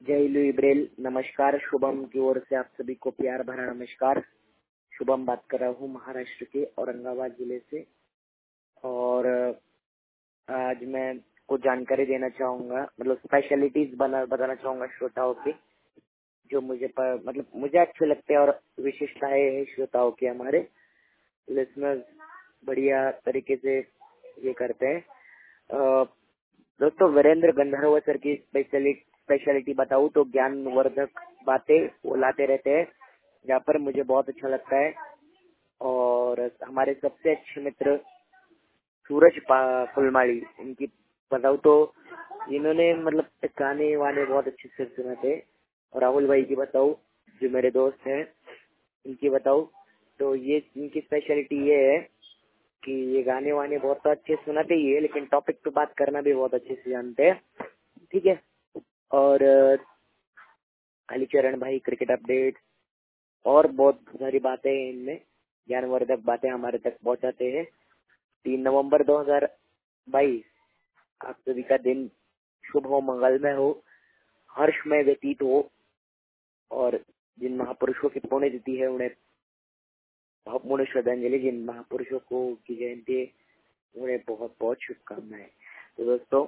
जय Louis Braille. नमस्कार। शुभम की ओर से आप सभी को प्यार भरा नमस्कार। शुभम बात कर रहा हूँ महाराष्ट्र के औरंगाबाद जिले से। और आज मैं कुछ जानकारी देना चाहूँगा, मतलब स्पेशलिटीज बताना चाहूँगा श्रोताओं की, जो मुझे अच्छे लगते हैं और विशेषताएं है श्रोताओं की। हमारे लिसनर्स बढ़िया तरीके से ये करते हैं। दोस्तों, वीरेंद्र गंधर्व सर की स्पेशलिटी बताऊं तो ज्ञानवर्धक बातें वो लाते रहते हैं, जहाँ पर मुझे बहुत अच्छा लगता है। और हमारे सबसे अच्छे मित्र सूरज फुलमाड़ी, इनकी बताऊं तो इन्होंने गाने वाने बहुत अच्छे से सुनाते। और राहुल भाई की बताऊं, जो मेरे दोस्त हैं, इनकी बताऊं तो ये इनकी स्पेशलिटी ये है कि ये गाने वाने बहुत तो अच्छे सुनाते ही है, लेकिन टॉपिक पे बात करना भी बहुत अच्छे से जानते हैं। ठीक है। और कालीचरण भाई क्रिकेट अपडेट और बहुत सारी बातें हैं इनमें, ज्ञानवर्धक बातें हमारे तक पहुंचाते हैं। 3 नवंबर 2022 आप सभी का दिन शुभ हो, मंगलमय हो, हर्षमय व्यतीत हो। और जिन महापुरुषों की पुण्यतिथि है उन्हें बहुतपूर्ण श्रद्धांजलि। जिन महापुरुषों को की जयंती है उन्हें बहुत बहुत शुभकामनाएं। तो दोस्तों,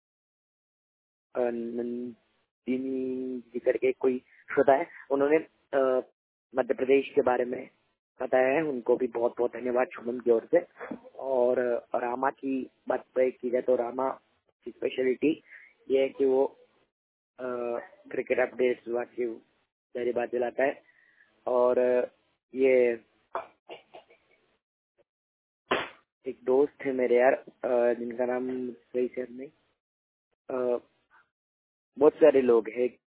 नंदिनी जी करके कोई श्रोता है, उन्होंने मध्य प्रदेश के बारे में बताया है, उनको भी बहुत बहुत धन्यवाद शुभम की ओर से। और रामा की बात पे की जाए तो रामा की स्पेशलिटी ये है कि वो क्रिकेट अपडेट्स बाकी सारी बातें लाता है। और ये एक दोस्त है मेरे यार, जिनका नाम सही से नहीं, बहुत सारे लोग हैं